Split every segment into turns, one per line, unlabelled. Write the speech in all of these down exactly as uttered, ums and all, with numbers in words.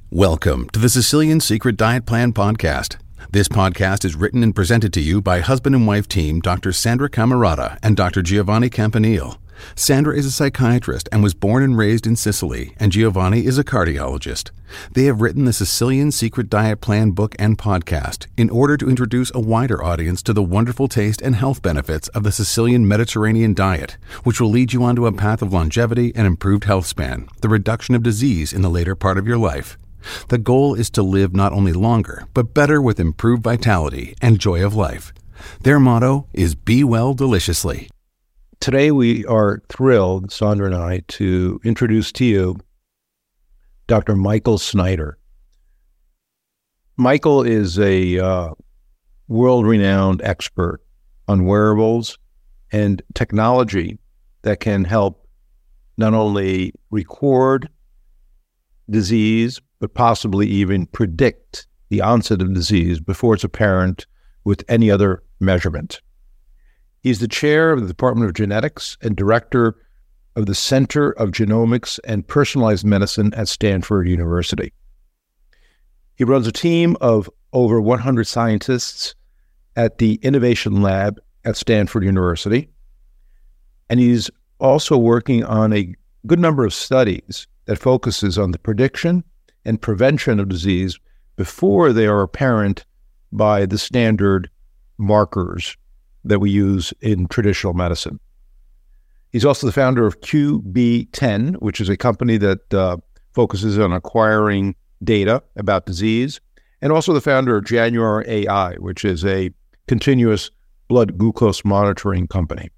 Welcome to the Sicilian Secret Diet Plan podcast. This podcast is written and presented to you by husband and wife team Doctor Sandra Camarata and Doctor Giovanni Campanile. Sandra is a psychiatrist and was born and raised in Sicily, and Giovanni is a cardiologist. They have written the Sicilian Secret Diet Plan book and podcast in order to introduce a wider audience to the wonderful taste and health benefits of the Sicilian Mediterranean diet, which will lead you onto a path of longevity and improved health span, the reduction of disease in the later part of your life. The goal is to live not only longer, but better with improved vitality and joy of life. Their motto is Be Well Deliciously.
Today we are thrilled, Sandra and I, to introduce to you Doctor Michael Snyder. Michael is a uh, world-renowned expert on wearables and technology that can help not only record disease, but possibly even predict the onset of disease before it's apparent with any other measurement. He's the chair of the Department of Genetics and director of the Center of Genomics and Personalized Medicine at Stanford University. He runs a team of over one hundred scientists at the Innovation Lab at Stanford University, and he's also working on a good number of studies that focuses on the prediction and prevention of disease before they are apparent by the standard markers that we use in traditional medicine. He's also the founder of Q B ten, which is a company that uh, focuses on acquiring data about disease, and also the founder of January A I, which is a continuous blood glucose monitoring company.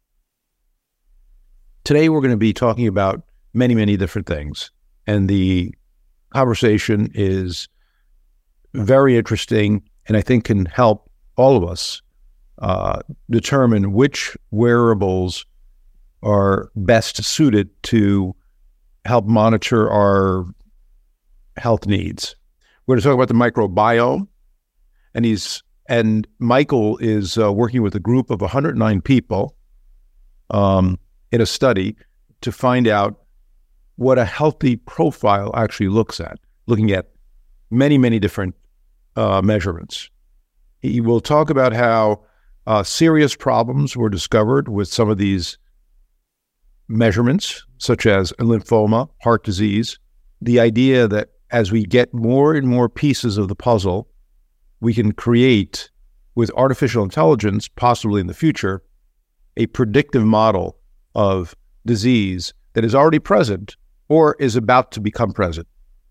Today, we're going to be talking about many, many different things, and the conversation is very interesting and I think can help all of us uh, determine which wearables are best suited to help monitor our health needs. We're going to talk about the microbiome, and he's and Michael is uh, working with a group of one hundred nine people um, in a study to find out what a healthy profile actually looks at, looking at many, many different uh, measurements. He will talk about how uh, serious problems were discovered with some of these measurements, such as lymphoma, heart disease, the idea that as we get more and more pieces of the puzzle, we can create, with artificial intelligence, possibly in the future, a predictive model of disease that is already present or is about to become present.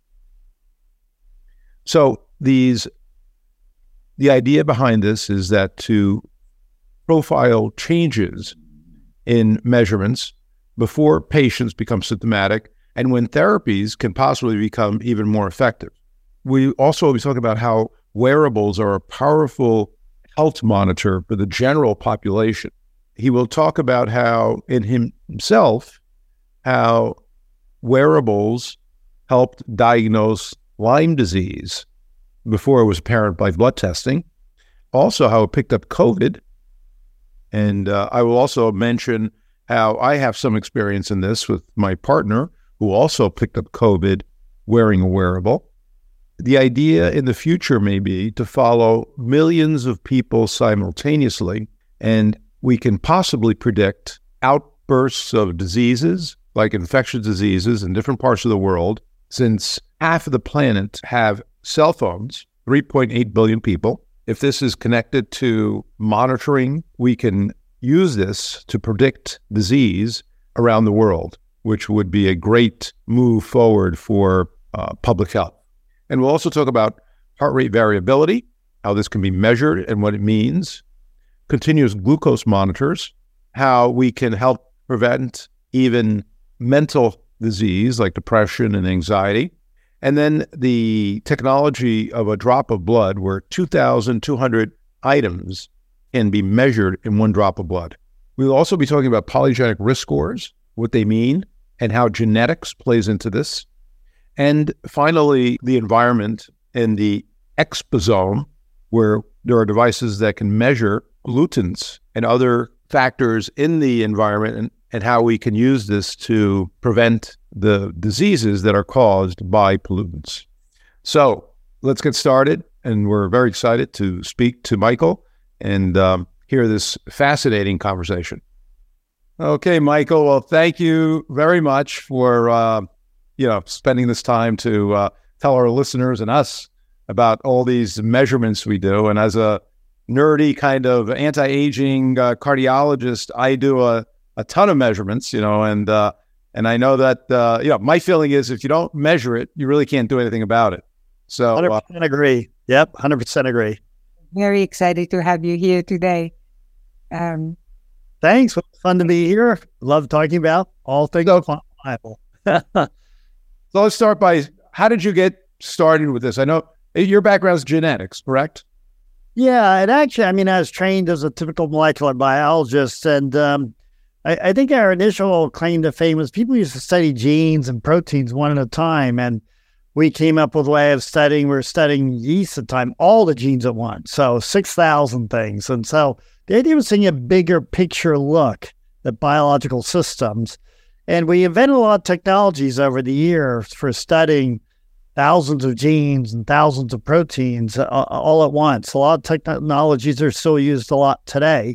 So these, the idea behind this is that to profile changes in measurements before patients become symptomatic and when therapies can possibly become even more effective. We also will be talking about how wearables are a powerful health monitor for the general population. He will talk about how in himself, how wearables helped diagnose Lyme disease before it was apparent by blood testing. Also, how it picked up COVID. And uh, I will also mention how I have some experience in this with my partner, who also picked up COVID wearing a wearable. The idea in the future may be to follow millions of people simultaneously, and we can possibly predict outbursts of diseases, like infectious diseases in different parts of the world, since half of the planet have cell phones, three point eight billion people. If this is connected to monitoring, we can use this to predict disease around the world, which would be a great move forward for uh, public health. And we'll also talk about heart rate variability, how this can be measured and what it means, continuous glucose monitors, how we can help prevent even mental disease like depression and anxiety, and then the technology of a drop of blood where two thousand two hundred items can be measured in one drop of blood. We'll also be talking about polygenic risk scores, what they mean, and how genetics plays into this. And finally, the environment and the exposome, where there are devices that can measure pollutants and other factors in the environment and, and how we can use this to prevent the diseases that are caused by pollutants. So let's get started. And we're very excited to speak to Michael and um, hear this fascinating conversation. Okay, Michael. Well, thank you very much for, uh, you know, spending this time to uh, tell our listeners and us about all these measurements we do. And as a nerdy kind of anti-aging uh, cardiologist, I do a, a ton of measurements, you know, and uh, and I know that, uh, you know, my feeling is if you don't measure it, you really can't do anything about it. So
one hundred percent uh, agree. Yep, one hundred percent agree.
Very excited to have you here today. Um,
Thanks. Well, fun to be here. Love talking about all things so, quantifiable.
So let's start by, how did you get started with this? I know your background is genetics, correct?
Yeah, and actually, I mean, I was trained as a typical molecular biologist, and um, I, I think our initial claim to fame was people used to study genes and proteins one at a time, and we came up with a way of studying, we we're studying yeast at the time, all the genes at once, so six thousand things. And so the idea was taking a bigger picture look at biological systems. And we invented a lot of technologies over the years for studying thousands of genes and thousands of proteins uh, all at once. A lot of technologies are still used a lot today.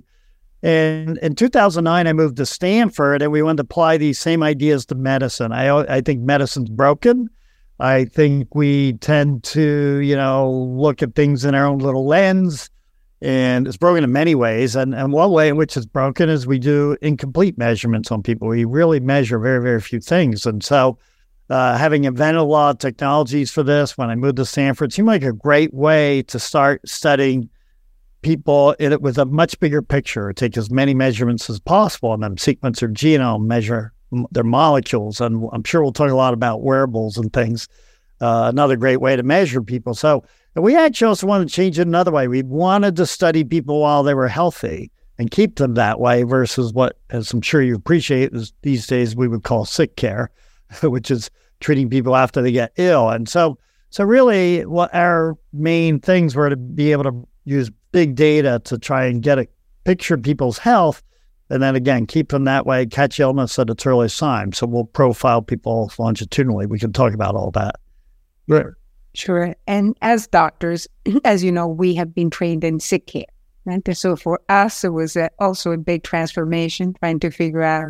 And in two thousand nine, I moved to Stanford, and we wanted to apply these same ideas to medicine. I, I think medicine's broken. I think we tend to, you know, look at things in our own little lens, and it's broken in many ways. And, and one way in which it's broken is we do incomplete measurements on people. We really measure very, very few things. And so uh, having invented a lot of technologies for this, when I moved to Stanford, it seemed like a great way to start studying people in it with a much bigger picture, take as many measurements as possible, and then sequence their genome, measure their molecules, and I'm sure we'll talk a lot about wearables and things. Uh, another great way to measure people. So we actually also wanted to change it another way. We wanted to study people while they were healthy and keep them that way versus what, as I'm sure you appreciate, is these days we would call sick care, which is treating people after they get ill. And so, so really what our main things were to be able to use big data to try and get a picture of people's health. And then again, keep them that way, catch illness at its earliest time. So we'll profile people longitudinally. We can talk about all that.
Right. Sure. And as doctors, as you know, we have been trained in sick care. Right? So for us, it was a, also a big transformation, trying to figure out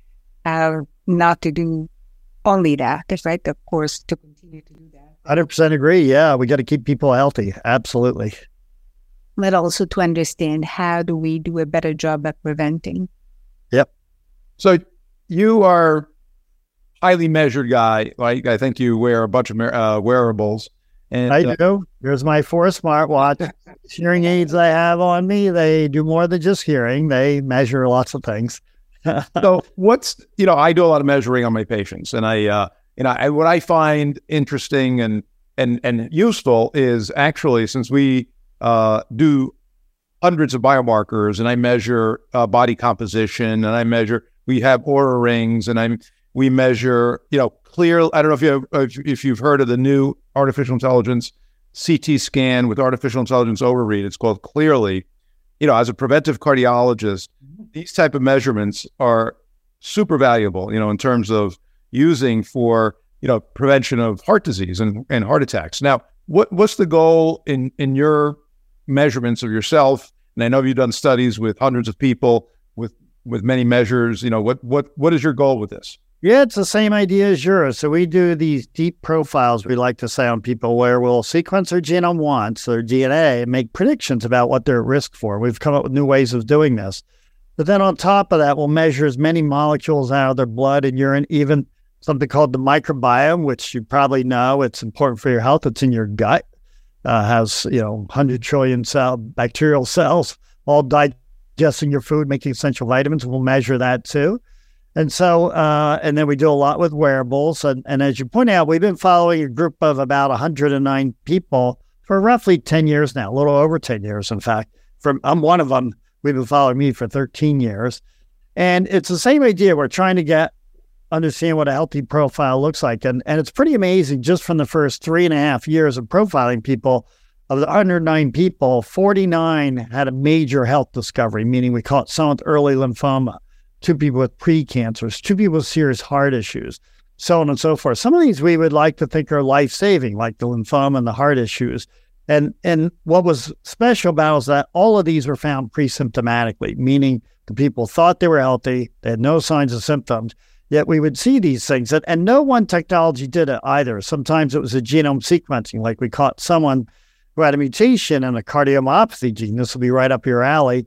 how not to do only that. That's right. Of course, to continue to do that.
one hundred percent agree. Yeah, we got to keep people healthy. Absolutely.
But also to understand how do we do a better job at preventing.
Yep.
So you are a highly measured guy. Like I think you wear a bunch of uh, wearables. And
I
uh,
do. Here's my Forest smartwatch. Hearing aids I have on me, they do more than just hearing. They measure lots of things.
So what's, you know, I do a lot of measuring on my patients, and I, uh, you know, I, what I find interesting and, and, and useful is actually, since we uh, do hundreds of biomarkers, and I measure uh, body composition, and I measure, we have Oura rings, and I'm, we measure, you know, clear, I don't know if you have, if you've heard of the new artificial intelligence C T scan with artificial intelligence overread. It's called Clearly. You know, as a preventive cardiologist, these type of measurements are super valuable, you know, in terms of using for, you know, prevention of heart disease and, and heart attacks. Now, what what's the goal in, in your measurements of yourself? And I know you've done studies with hundreds of people with, with many measures. You know, what what what is your goal with this?
Yeah, it's the same idea as yours. So we do these deep profiles, we like to say, on people where we'll sequence their genome once, their D N A, and make predictions about what they're at risk for. We've come up with new ways of doing this. But then on top of that, we'll measure as many molecules out of their blood and urine, even something called the microbiome, which you probably know. It's important for your health. It's in your gut. Uh, has, you know, one hundred trillion cell bacterial cells, all digesting your food, making essential vitamins. We'll measure that too. And so, uh, and then we do a lot with wearables. And, and as you point out, we've been following a group of about one hundred nine people for roughly ten years now, a little over ten years, in fact. From I'm one of them. We've been following me for thirteen years. And it's the same idea. We're trying to get, understand what a healthy profile looks like. And, and it's pretty amazing just from the first three and a half years of profiling people, of the one hundred nine people, forty-nine had a major health discovery, meaning we caught some with early lymphoma, two people with pre-cancers, two people with serious heart issues, so on and so forth. Some of these we would like to think are life-saving, like the lymphoma and the heart issues. And and what was special about it is that all of these were found pre-symptomatically, meaning the people thought they were healthy, they had no signs of symptoms, yet we would see these things. And, and no one technology did it either. Sometimes it was a genome sequencing, like we caught someone who had a mutation in a cardiomyopathy gene. This will be right up your alley.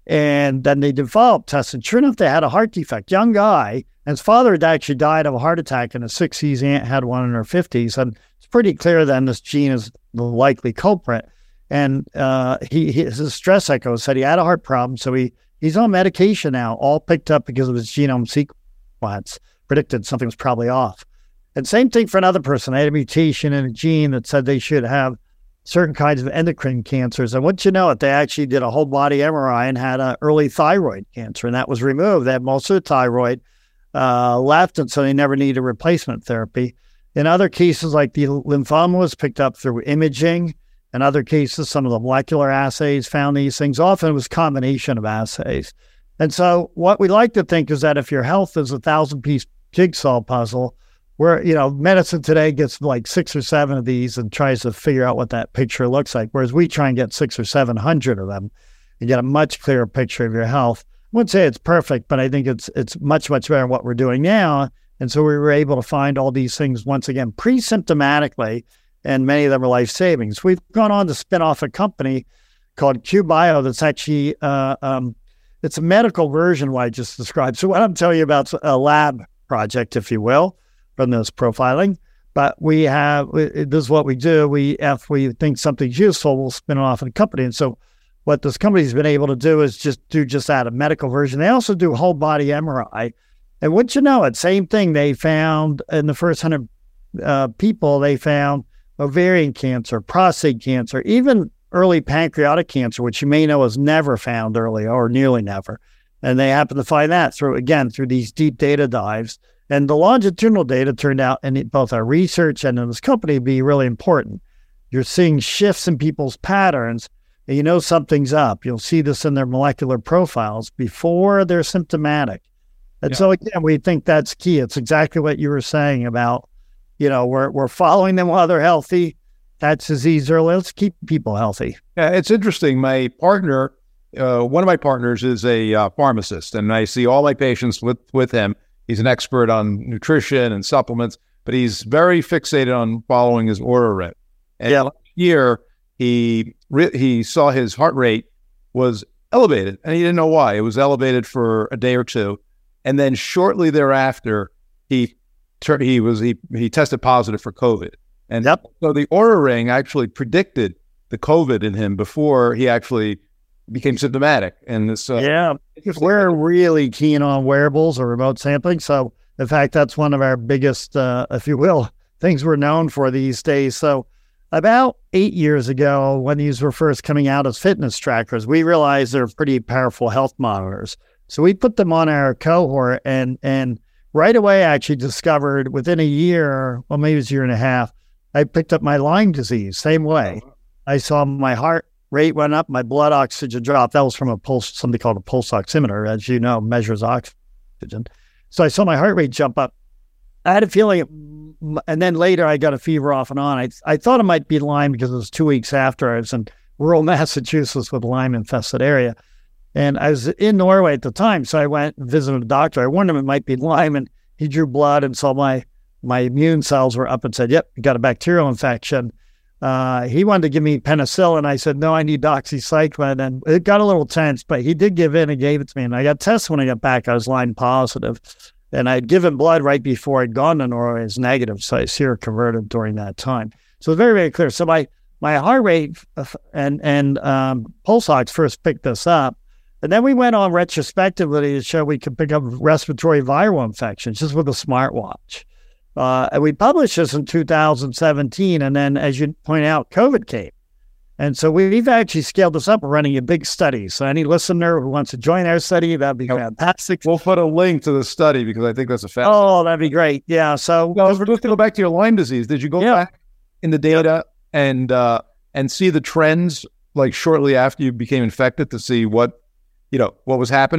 And then they developed tests, and sure enough, they had a heart defect. Young guy, and his father had actually died of a heart attack in his sixties. Aunt had one in her fifties. And it's pretty clear then this gene is the likely culprit. And uh, he, his stress echo said he had a heart problem. So he, he's on medication now, all picked up because of his genome sequence. Predicted something was probably off. And same thing for another person. They had a mutation in a gene that said they should have certain kinds of endocrine cancers. And once you know it, they actually did a whole body M R I and had an early thyroid cancer, and that was removed. They had most of the thyroid uh, left, and so they never needed replacement therapy. In other cases, like the lymphoma was picked up through imaging. In other cases, some of the molecular assays found these things. Often it was a combination of assays. And so what we like to think is that if your health is a thousand-piece jigsaw puzzle, where, you know, medicine today gets like six or seven of these and tries to figure out what that picture looks like, whereas we try and get six or seven hundred of them and get a much clearer picture of your health. I wouldn't say it's perfect, but I think it's it's much, much better than what we're doing now. And so we were able to find all these things, once again, pre-symptomatically, and many of them are life savings. We've gone on to spin off a company called Q Bio that's actually, uh, um, it's a medical version of what I just described. So what I'm telling you about is a lab project, if you will, from this profiling. But we have, this is what we do. We, if we think something's useful, we'll spin it off in a company. And so what this company's been able to do is just do just that, a medical version. They also do whole body M R I. And wouldn't you know it, same thing. They found in the first hundred uh, people, they found ovarian cancer, prostate cancer, even early pancreatic cancer, which you may know was never found early or nearly never. And they happened to find that through, again, through these deep data dives. And the longitudinal data turned out in both our research and in this company to be really important. You're seeing shifts in people's patterns, and you know something's up. You'll see this in their molecular profiles before they're symptomatic. And yeah. So again, we think that's key. It's exactly what you were saying about, you know, we're we're following them while they're healthy. That's disease early. Let's keep people healthy.
Yeah, it's interesting. My partner, uh, one of my partners is a uh, pharmacist, and I see all my patients with, with him. He's an expert on nutrition and supplements, but he's very fixated on following his OraRhythm. And yeah. last year, he re- he saw his heart rate was elevated, and he didn't know why. It was elevated for a day or two, and then shortly thereafter, he tur- he was he he tested positive for COVID. And yep. so the Oura Ring actually predicted the COVID in him before he actually became symptomatic. And this, uh,
yeah, we're really keen on wearables or remote sampling. So in fact, that's one of our biggest, uh, if you will, things we're known for these days. So about eight years ago, when these were first coming out as fitness trackers, we realized they're pretty powerful health monitors. So we put them on our cohort and, and right away actually discovered within a year, well, maybe it was a year and a half, I picked up my Lyme disease, same way. I saw my heart rate went up, my blood oxygen dropped. That was from a pulse, something called a pulse oximeter, as you know, measures oxygen. So I saw my heart rate jump up. I had a feeling, and then later I got a fever off and on. I I thought it might be Lyme because it was two weeks after I was in rural Massachusetts with a Lyme-infested area. And I was in Norway at the time, so I went and visited a doctor. I warned him it might be Lyme, and he drew blood and saw my, my immune cells were up and said, yep, you got a bacterial infection. Uh, he wanted to give me penicillin. I said, no, I need doxycycline. And it got a little tense, but he did give in and gave it to me. And I got tested when I got back. I was Lyme positive. And I'd given blood right before I'd gone to Norway as negative. So I seroconverted during that time. So very, very clear. So my, my heart rate and, and um, pulse ox first picked this up. And then we went on retrospectively to show we could pick up respiratory viral infections just with a smartwatch. Uh, and we published this in two thousand seventeen, and then, as you point out, COVID came. And so we've actually scaled this up. We're running a big study. So any listener who wants to join our study, that'd be fantastic.
We'll put a link to the study because I think that's a fact.
Oh, that'd be great. Yeah. So
well, we're just going to go back to your Lyme disease. Did you go yeah. back in the data and uh, and see the trends like shortly after you became infected to see what, you know, what was happening?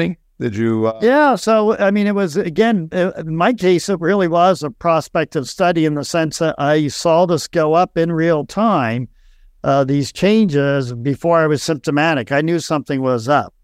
Did you? Uh...
Yeah. So, I mean, it was, again, in my case, it really was a prospective study in the sense that I saw this go up in real time, uh, these changes before I was symptomatic. I knew something was up.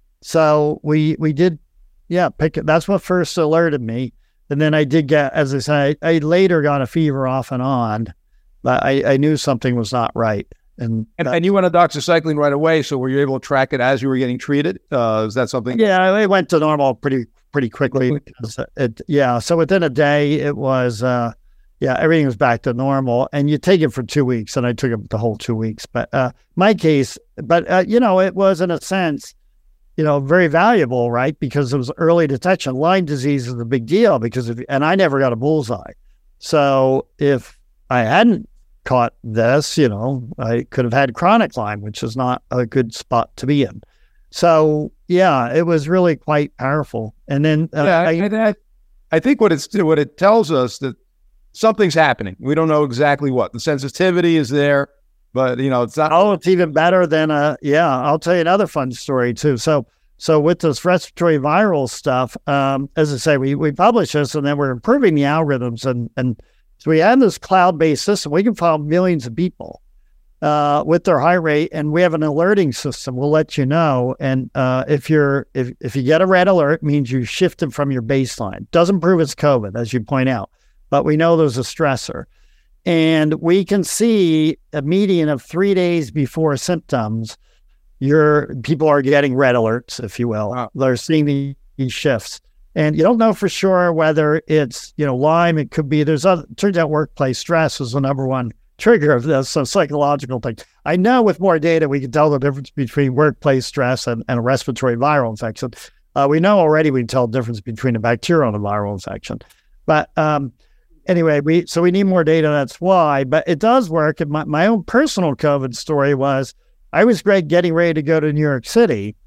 So we we did, yeah, pick it. That's what first alerted me. And then I did get, as I said, I, I later got a fever off and on, but I, I knew something was not right. And,
and,
that,
and you went on doxycycline right away, so were you able to track it as you were getting treated? Uh, is that something?
Yeah, it went to normal pretty pretty quickly. Because it, yeah, so within a day, it was, uh, yeah, everything was back to normal. And you take it for two weeks, and I took it the whole two weeks. But uh, my case, but, uh, you know, it was in a sense, you know, very valuable, right? Because it was early detection. Lyme disease is a big deal because, if, and I never got a bullseye. So if I hadn't caught this, you know, I could have had chronic Lyme, which is not a good spot to be in. So yeah, it was really quite powerful. And then uh,
yeah,
I,
I, I think what it's what it tells us that something's happening. We don't know exactly what. The sensitivity is there, but you know, it's not.
Oh, it's even better than a. Yeah, I'll tell you another fun story too. So so with this respiratory viral stuff, um, as I say, we we published this, and then we're improving the algorithms, and and. So we have this cloud-based system. We can follow millions of people uh, with their heart rate, and we have an alerting system. We'll let you know. And uh, if you're if if you get a red alert, it means you shifted from your baseline. Doesn't prove it's COVID, as you point out, but we know there's a stressor, and we can see a median of three days before symptoms. Your people are getting red alerts, if you will. Wow. They're seeing the, these shifts. And you don't know for sure whether it's, you know, Lyme. It could be, there's other, turns out workplace stress is the number one trigger of this, so psychological thing. I know with more data, we can tell the difference between workplace stress and, and a respiratory viral infection. Uh, we know already we can tell the difference between a bacterial and a viral infection. But um, anyway, we so we need more data, that's why. But it does work. And my, my own personal COVID story was, I was great getting ready to go to New York City,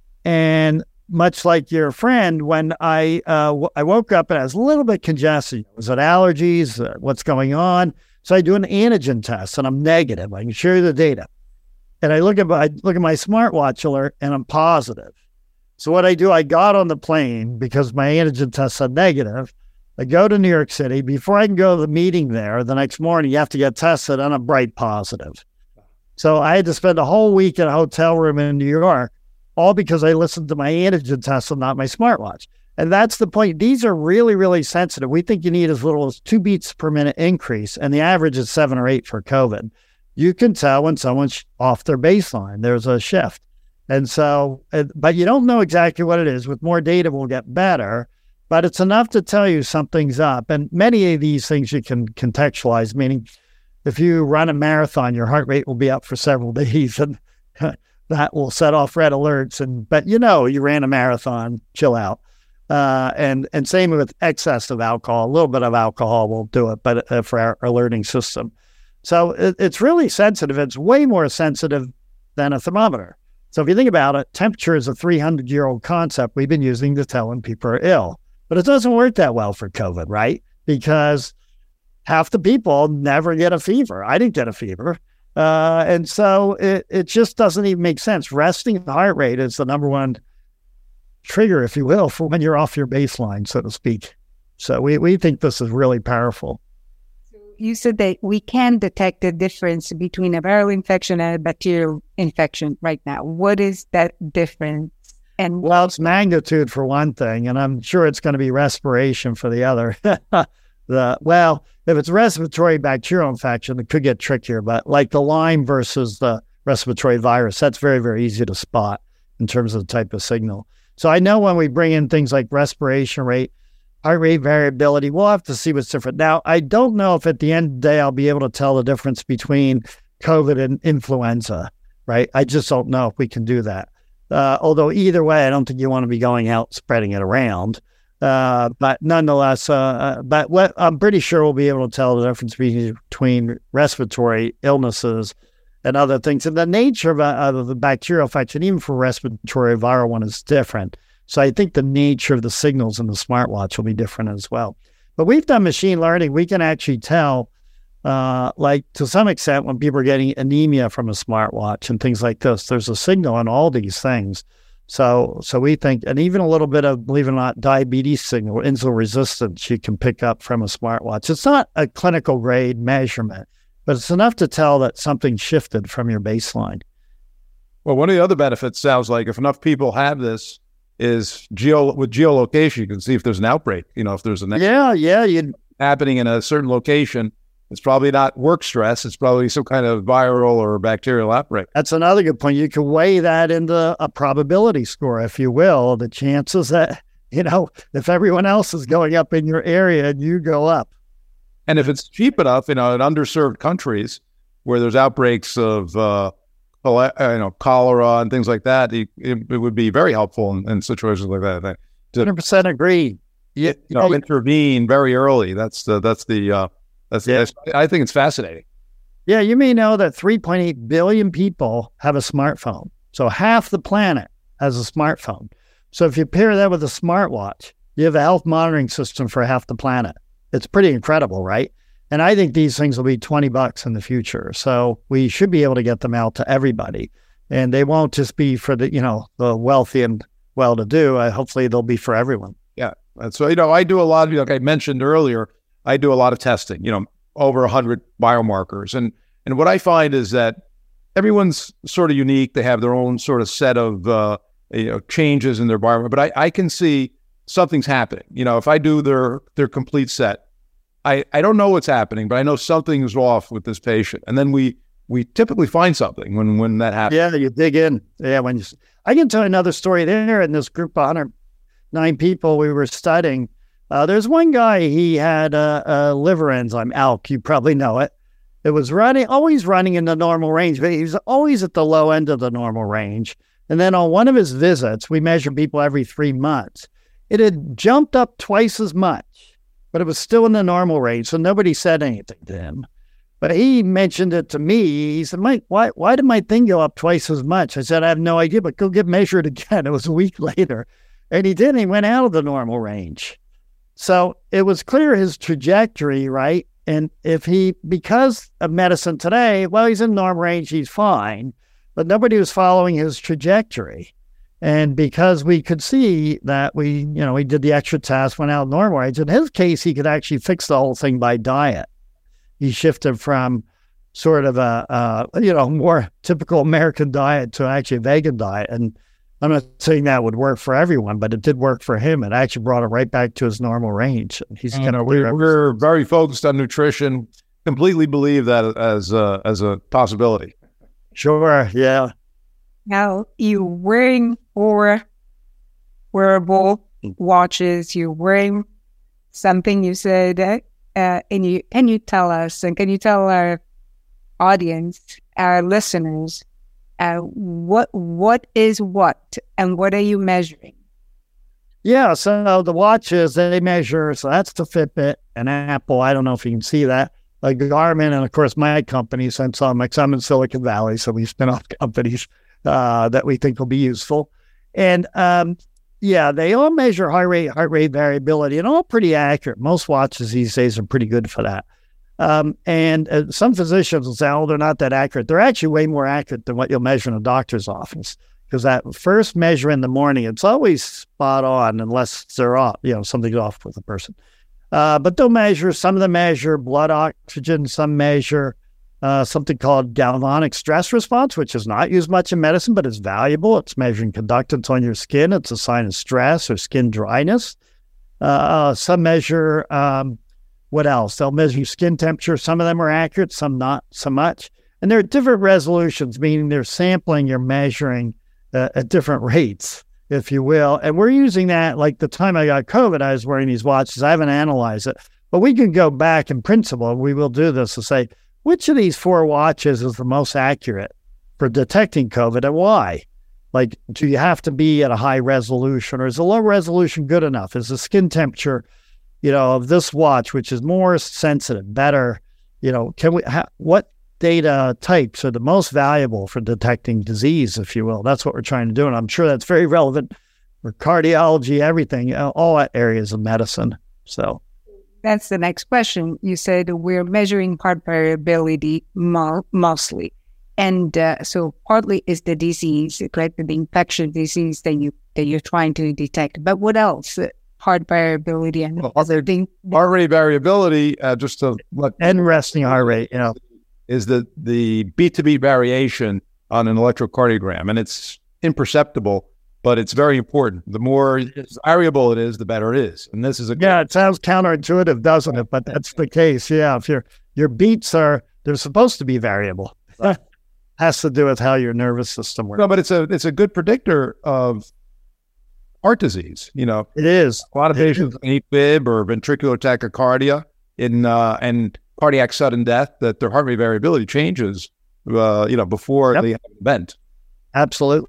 and much like your friend, when I uh, w- I woke up and I was a little bit congested. Was it allergies? Uh, what's going on? So I do an antigen test, and I'm negative. I can share you the data. And I look at my, I look at my smartwatch alert, and I'm positive. So what I do, I got on the plane because my antigen test said negative. I go to New York City. Before I can go to the meeting there, the next morning, you have to get tested, and I'm bright positive. So I had to spend a whole week in a hotel room in New York, all because I listened to my antigen test and not my smartwatch. And that's the point. These are really, really sensitive. We think you need as little as two beats per minute increase, and the average is seven or eight for COVID. You can tell when someone's off their baseline. There's a shift. And so, but you don't know exactly what it is. With more data, we'll get better, but it's enough to tell you something's up. And many of these things you can contextualize, meaning if you run a marathon, your heart rate will be up for several days, and that will set off red alerts. And but you know, you ran a marathon, chill out. Uh, and and same with excess of alcohol. A little bit of alcohol will do it, but uh, for our alerting system. So it, it's really sensitive. It's way more sensitive than a thermometer. So if you think about it, temperature is a three hundred year old concept we've been using to tell when people are ill. But it doesn't work that well for COVID, right? Because half the people never get a fever. I didn't get a fever. Uh, and so it, it just doesn't even make sense. Resting the heart rate is the number one trigger, if you will, for when you're off your baseline, so to speak. So we, we think this is really powerful.
You said that we can detect the difference between a viral infection and a bacterial infection right now. What is that difference? And
well, it's magnitude for one thing, and I'm sure it's going to be respiration for the other. the well, if it's respiratory bacterial infection, it could get trickier. But like the Lyme versus the respiratory virus, that's very, very easy to spot in terms of the type of signal. So I know when we bring in things like respiration rate, heart rate variability, we'll have to see what's different. Now, I don't know if at the end of the day I'll be able to tell the difference between COVID and influenza, right? I just don't know if we can do that. Uh, although either way, I don't think you want to be going out spreading it around. Uh, but nonetheless, uh, uh, but what, I'm pretty sure we'll be able to tell the difference between respiratory illnesses and other things. And the nature of, uh, of the bacterial infection, even for respiratory viral one, is different. So I think the nature of the signals in the smartwatch will be different as well. But we've done machine learning. We can actually tell, uh, like to some extent, when people are getting anemia from a smartwatch and things like this, there's a signal in all these things. So, so we think, and even a little bit of, believe it or not, diabetes signal, insulin resistance, you can pick up from a smartwatch. It's not a clinical grade measurement, but it's enough to tell that something shifted from your baseline.
Well, one of the other benefits sounds like if enough people have this is geo with geolocation, you can see if there's an outbreak. You know, if there's an
yeah, yeah, you
happening in a certain location, it's probably not work stress. It's probably some kind of viral or bacterial outbreak.
That's another good point. You can weigh that into a probability score, if you will, the chances that, you know, if everyone else is going up in your area and you go up.
And if it's cheap enough, you know, in underserved countries where there's outbreaks of, uh, you know, cholera and things like that, it, it would be very helpful in, in situations like that. I think. To,
one hundred percent agree.
You, you know, intervene very early. That's the, that's the, uh, That's, yeah. that's, I think it's fascinating.
Yeah, you may know that three point eight billion people have a smartphone. So half the planet has a smartphone. So if you pair that with a smartwatch, you have a health monitoring system for half the planet. It's pretty incredible, right? And I think these things will be twenty bucks in the future. So we should be able to get them out to everybody. And they won't just be for the, you know, the wealthy and well-to-do. Uh, hopefully they'll be for everyone.
Yeah. And so, you know, I do a lot of, like I mentioned earlier, I do a lot of testing, you know, over a hundred biomarkers. And, and what I find is that everyone's sort of unique. They have their own sort of set of, uh, you know, changes in their biomarker, but I, I can see something's happening. You know, if I do their, their complete set, I, I don't know what's happening, but I know something is off with this patient. And then we, we typically find something when, when that happens.
Yeah. You dig in. Yeah. When you, I can tell you another story there in this group of one hundred nine people we were studying. Uh, there's one guy, he had a, a liver enzyme, A L K, you probably know it. It was running, always running in the normal range, but he was always at the low end of the normal range. And then on one of his visits, we measure people every three months. It had jumped up twice as much, but it was still in the normal range. So nobody said anything to him. But he mentioned it to me. He said, Mike, why, why did my thing go up twice as much? I said, I have no idea, but go get measured again. It was a week later. And he did, and he went out of the normal range. So it was clear his trajectory, right? And if he, because of medicine today, well, he's in normal range, he's fine, but nobody was following his trajectory. And because we could see that we, you know, we did the extra test, went out normal range. In his case, he could actually fix the whole thing by diet. He shifted from sort of a, uh, you know, more typical American diet to actually a vegan diet. And I'm not saying that would work for everyone, but it did work for him. It actually brought him right back to his normal range. He's
you know, we're, we're very focused on nutrition. Completely believe that as a, as a possibility.
Sure, yeah.
Now you're wearing four wearable watches. You're wearing something. You said, uh, and you can you tell us, and can you tell our audience, our listeners, Uh, what what is what, and what are you measuring?
Yeah, so the watches, they measure, so that's the Fitbit and Apple. I don't know if you can see that. Like Garmin, and of course my company, Sensomics. I'm in Silicon Valley, so we spin off companies uh, that we think will be useful. And um, yeah, they all measure heart rate, heart rate variability, and all pretty accurate. Most watches these days are pretty good for that. Um, and uh, some physicians will say, oh, they're not that accurate. They're actually way more accurate than what you'll measure in a doctor's office. Because that first measure in the morning, it's always spot on unless they're off, you know, something's off with the person. Uh, but they'll measure, some of them measure blood oxygen, some measure uh, something called galvanic stress response, which is not used much in medicine, but it's valuable. It's measuring conductance on your skin. It's a sign of stress or skin dryness. Uh, some measure... Um, What else? They'll measure skin temperature. Some of them are accurate, some not so much. And there are different resolutions, meaning they're sampling, you're measuring uh, at different rates, if you will. And we're using that, like the time I got COVID, I was wearing these watches. I haven't analyzed it, but we can go back in principle, and we will do this, to say, which of these four watches is the most accurate for detecting COVID and why? Like, do you have to be at a high resolution, or is a low resolution good enough? Is the skin temperature, you know, of this watch, which is more sensitive, better, you know, can we, ha- what data types are the most valuable for detecting disease, if you will? That's what we're trying to do. And I'm sure that's very relevant for cardiology, everything, all areas of medicine. So
that's the next question. You said we're measuring heart variability mo- mostly. And uh, so partly is the disease, right? The infectious disease that you that you're trying to detect. But what else? Heart variability and
well,
other things.
Heart rate variability, uh, just to let
And resting heart rate, you know,
is the the beat to beat variation on an electrocardiogram, and it's imperceptible, but it's very important. The more variable it is, the better it is. And this is a
yeah, it sounds counterintuitive, doesn't it? But that's the case. Yeah, if your your beats are they're supposed to be variable. Has to do with how your nervous system works.
no, but it's a it's a good predictor of heart disease. You know,
It is.
a lot of patients with AFib or ventricular tachycardia in uh, and cardiac sudden death, that their heart rate variability changes, uh, you know, before
Yep.
they have an event.
Absolutely.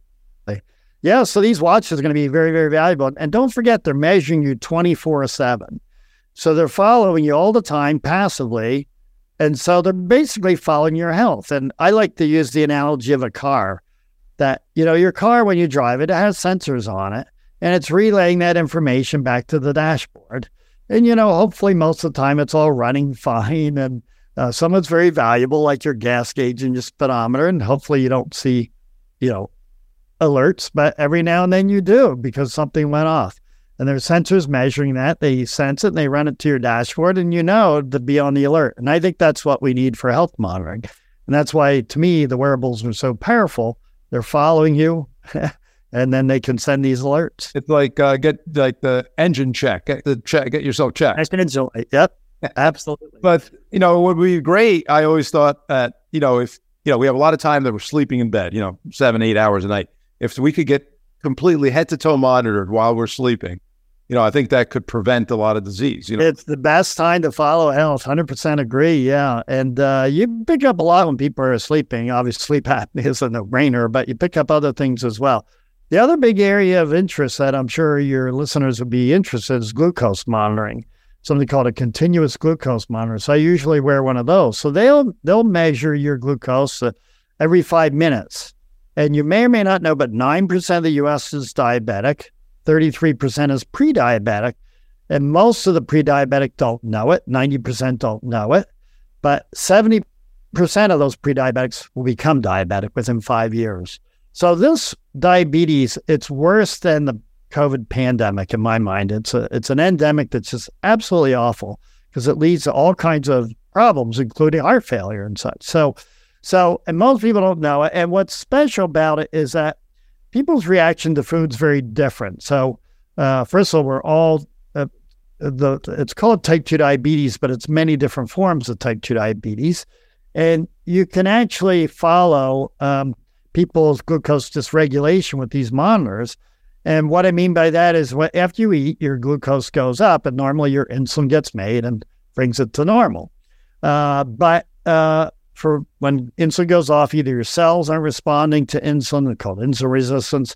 Yeah, so these watches are going to be very, very valuable. And don't forget, they're measuring you twenty-four seven. So they're following you all the time passively. And so they're basically following your health. And I like to use the analogy of a car that, you know, your car, when you drive it, it has sensors on it, and it's relaying that information back to the dashboard. And, you know, hopefully most of the time it's all running fine. And uh, some of it's very valuable, like your gas gauge and your speedometer. And hopefully you don't see, you know, alerts, but every now and then you do because something went off. And there's sensors measuring that. They sense it and they run it to your dashboard, and you know to be on the alert. And I think that's what we need for health monitoring. And that's why, to me, the wearables are so powerful. They're following you, and then they can send these alerts.
It's like uh, get like the engine check, get the check, get yourself checked.
I can enjoy it. Yep, absolutely.
But, you know, it would be great. I always thought that, you know, if, you know, we have a lot of time that we're sleeping in bed, you know, seven, eight hours a night. If we could get completely head to toe monitored while we're sleeping, you know, I think that could prevent a lot of disease. You know,
It's the best time to follow health. one hundred percent agree. Yeah. And uh, you pick up a lot when people are sleeping. Obviously, sleep apnea is a no-brainer, but you pick up other things as well. The other big area of interest that I'm sure your listeners would be interested in is glucose monitoring, something called a continuous glucose monitor. So I usually wear one of those. So they'll they'll measure your glucose uh, every five minutes. And you may or may not know, but nine percent of the U S is diabetic, thirty-three percent is pre-diabetic, and most of the pre-diabetic don't know it. ninety percent don't know it, but seventy percent of those pre-diabetics will become diabetic within five years. So this diabetes, it's worse than the COVID pandemic in my mind. It's a, it's an endemic that's just absolutely awful because it leads to all kinds of problems, including heart failure and such. So, so, and most people don't know it. And what's special about it is that people's reaction to food's very different. So, uh, first of all, we're all, uh, the it's called type two diabetes, but it's many different forms of type two diabetes. And you can actually follow um, people's glucose dysregulation with these monitors. And what I mean by that is what, after you eat, your glucose goes up, and normally your insulin gets made and brings it to normal. Uh, but uh, for when insulin goes off, either your cells aren't responding to insulin, they're called insulin resistance,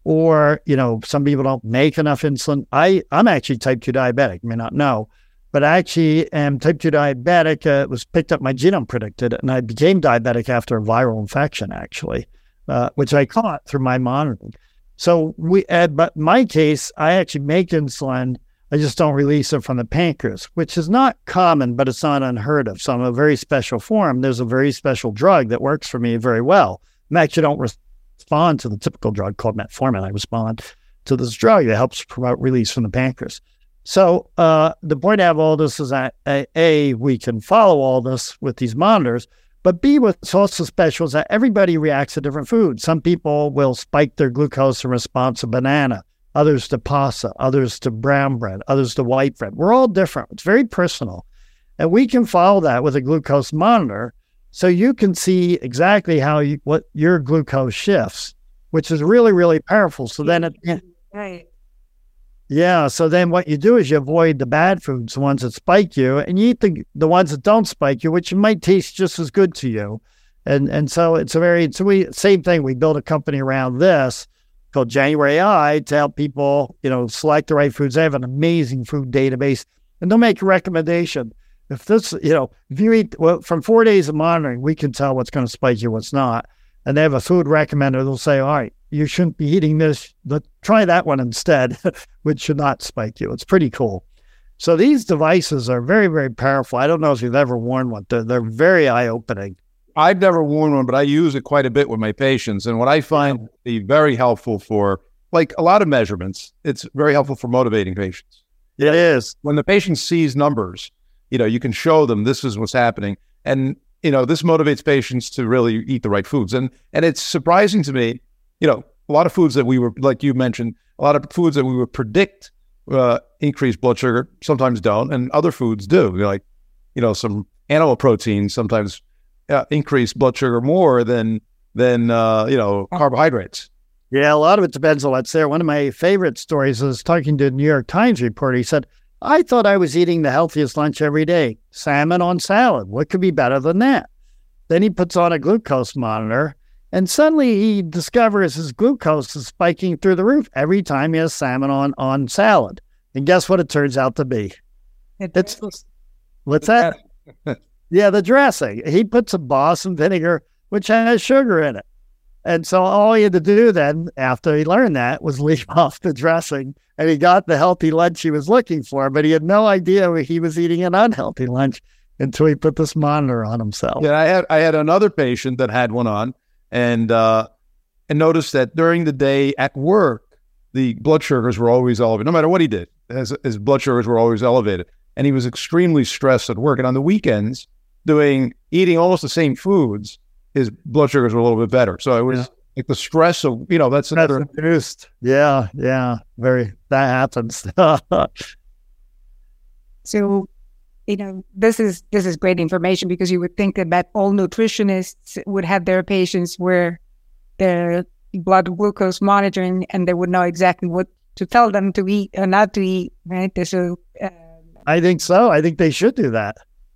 or, you know, some people don't make enough insulin. I, I'm actually type two diabetic, you may not know, but I actually am type two diabetic. Uh, it was picked up, my genome predicted it, and I became diabetic after a viral infection, actually, uh, which I caught through my monitoring. So we, uh, but in my case, I actually make insulin. I just don't release it from the pancreas, which is not common, but it's not unheard of. So I'm a very special form. There's a very special drug that works for me very well. I actually don't respond to the typical drug called metformin. I respond to this drug that helps promote release from the pancreas. So uh, the point of all this is that, A, A, we can follow all this with these monitors, but B, what's also special is that everybody reacts to different foods. Some people will spike their glucose in response to banana, others to pasta, others to brown bread, others to white bread. We're all different. It's very personal. And we can follow that with a glucose monitor so you can see exactly how you, what your glucose shifts, which is really, really powerful. So then it,
Right.
yeah, so then what you do is you avoid the bad foods, the ones that spike you, and you eat the the ones that don't spike you, which might taste just as good to you. And and so it's a very, so we, same thing, we build a company around this called January A I to help people, you know, select the right foods. They have an amazing food database, and they'll make a recommendation. If this, you know, if you eat, well, from four days of monitoring, we can tell what's going to spike you, what's not. And they have a food recommender. They'll say, all right, you shouldn't be eating this. But try that one instead, which should not spike you. It's pretty cool. So these devices are very, very powerful. I don't know if you've ever worn one. They're, they're very eye-opening.
I've never worn one, but I use it quite a bit with my patients. And what I find to be very helpful for, like a lot of measurements, it's very helpful for motivating patients.
It is.
When the patient sees numbers, you know, you can show them this is what's happening. And, you know, this motivates patients to really eat the right foods. And and it's surprising to me, you know, a lot of foods that we were, like you mentioned, a lot of foods that we would predict uh, increase blood sugar sometimes don't, and other foods do. Like, you know, some animal proteins sometimes uh, increase blood sugar more than, than uh, you know, carbohydrates.
Yeah, a lot of it depends on what's there. One of my favorite stories was talking to a New York Times reporter. He said, I thought I was eating the healthiest lunch every day, salmon on salad. What could be better than that? Then he puts on a glucose monitor, and suddenly he discovers his glucose is spiking through the roof every time he has salmon on, on salad. And guess what it turns out to be? It's, what's that? Yeah, the dressing. He puts some balsam vinegar, which has sugar in it. And so all he had to do then, after he learned that, was leave off the dressing, and he got the healthy lunch he was looking for, but he had no idea he was eating an unhealthy lunch until he put this monitor on himself.
Yeah, I had I had another patient that had one on, and uh, and noticed that during the day at work, the blood sugars were always elevated. No matter what he did, his, his blood sugars were always elevated, and he was extremely stressed at work. And on the weekends, doing eating almost the same foods, his blood sugars were a little bit better. So it was yeah. like the stress of, you know, that's another
boost. Yeah, yeah, very, that happens.
So, you know, this is, this is great information, because you would think that all nutritionists would have their patients where their blood glucose monitoring, and they would know exactly what to tell them to eat or not to eat, right? So, uh,
I think so. I think they should do that.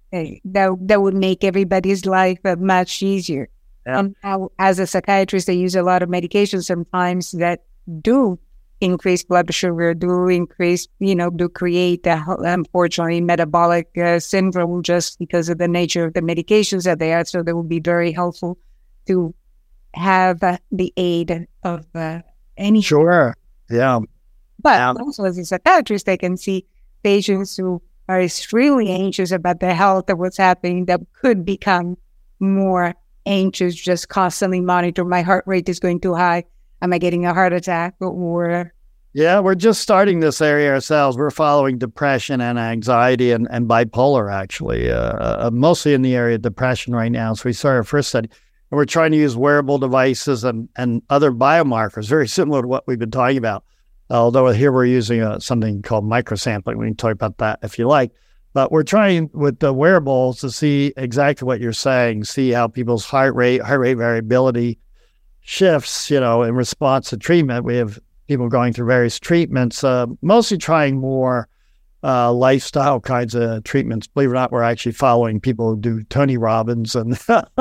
That that would make everybody's life uh, much easier. Yeah. And now, as a psychiatrist, I use a lot of medications sometimes that do increase blood sugar, do increase, you know, do create, uh, unfortunately, metabolic uh, syndrome just because of the nature of the medications that they are. So they would be very helpful to have uh, the aid of uh, any.
Sure. Yeah.
But
yeah.
also as a psychiatrist, I can see patients who are extremely anxious about their health and what's happening, that could become more anxious, just constantly monitor. My heart rate is going too high. Am I getting a heart attack? Or
yeah, we're just starting this area ourselves. We're following depression and anxiety and, and bipolar, actually, uh, uh, mostly in the area of depression right now. So we started our first study, and we're trying to use wearable devices and, and other biomarkers, very similar to what we've been talking about. Although here we're using uh, something called microsampling. We can talk about that if you like. But we're trying with the wearables to see exactly what you're saying, see how people's heart rate, heart rate variability shifts, you know, in response to treatment. We have people going through various treatments, uh, mostly trying more uh, lifestyle kinds of treatments. Believe it or not, we're actually following people who do Tony Robbins and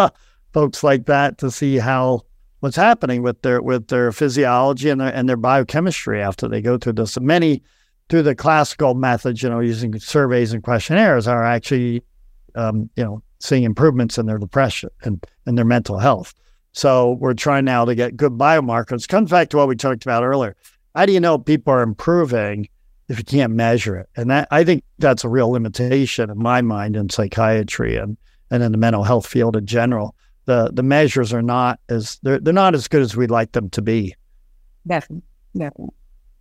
folks like that to see how what's happening with their with their physiology and their and their biochemistry after they go through this. And many, through the classical methods, you know, using surveys and questionnaires, are actually, um, you know, seeing improvements in their depression and, and their mental health. So we're trying now to get good biomarkers. Comes back to what we talked about earlier. How do you know people are improving if you can't measure it? And that, I think that's a real limitation in my mind in psychiatry and, and in the mental health field in general. The the measures are not as they're they're not as good as we'd like them to be.
Definitely, definitely.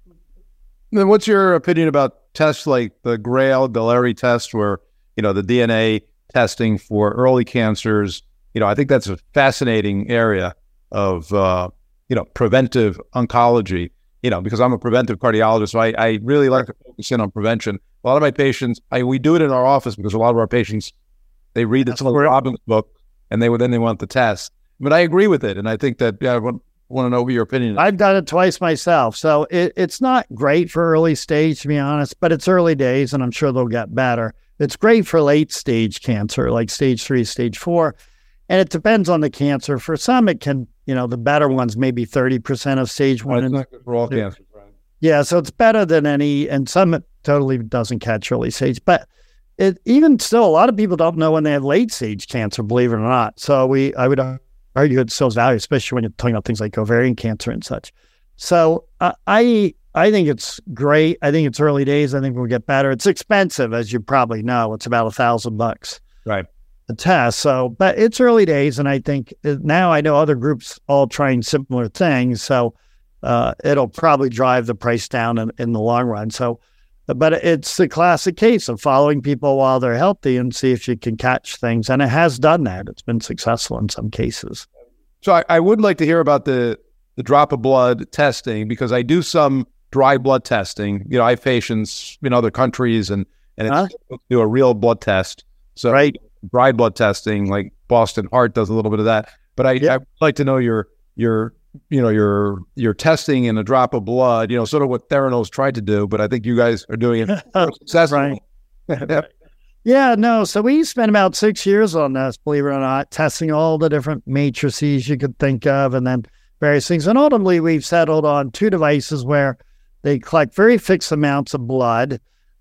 Then what's your opinion about tests like the GRAIL, Galleri test, where, you know, the D N A testing for early cancers? You know, I think that's a fascinating area of uh, you know, preventive oncology. You know, because I'm a preventive cardiologist, so I, I really like to focus in on prevention. A lot of my patients, I, we do it in our office because a lot of our patients, they read the Tony Robbins book, and they would then they want the test. But I agree with it, and I think that yeah, I want, want to know what your opinion is.
I've done it twice myself, so it, it's not great for early stage, to be honest, but it's early days, and I'm sure they'll get better. It's great for late stage cancer, like stage three, stage four, and it depends on the cancer. For some, it can, you know, the better ones, maybe thirty percent of stage one.
Right, it's not good for all cancers, right?
Yeah, so it's better than any, and some it totally doesn't catch early stage, but It, even still, a lot of people don't know when they have late stage cancer, believe it or not. So we, I would argue it still has value, especially when you're talking about things like ovarian cancer and such. So uh, I, I think it's great. I think it's early days. I think we'll get better. It's expensive, as you probably know. It's about a thousand bucks,
right,
a test. So, but it's early days, and I think now I know other groups all trying similar things. So uh, it'll probably drive the price down in, in the long run. So, but it's the classic case of following people while they're healthy and see if you can catch things. And it has done that. It's been successful in some cases.
So I, I would like to hear about the, the drop of blood testing, because I do some dry blood testing. You know, I have patients in other countries, and, and it's, huh? do a real blood test. So
right.
dry blood testing, like Boston Heart does a little bit of that. But I, yep. I'd like to know your, your, you know, your, your testing in a drop of blood, you know, sort of what Theranos tried to do, but I think you guys are doing it successfully.
Right. Yeah, no. So we spent about six years on this, believe it or not, testing all the different matrices you could think of, and then various things. And ultimately, we've settled on two devices where they collect very fixed amounts of blood.